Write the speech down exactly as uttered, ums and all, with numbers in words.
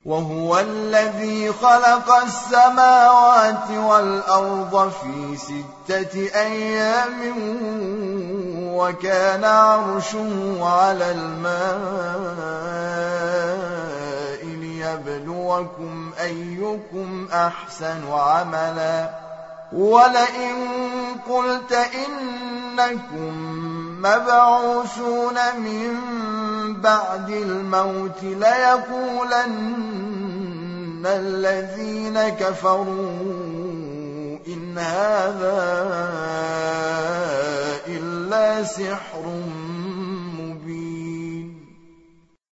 وهو الذي خلق السماوات والأرض في ستة أيام وكان عرشه على الماء ليبلوكم أيكم أحسن عملا ولئن قلت إنكم مبعوثون من بعد الموت ليقولن الذين كفروا إن هذا إلا سحر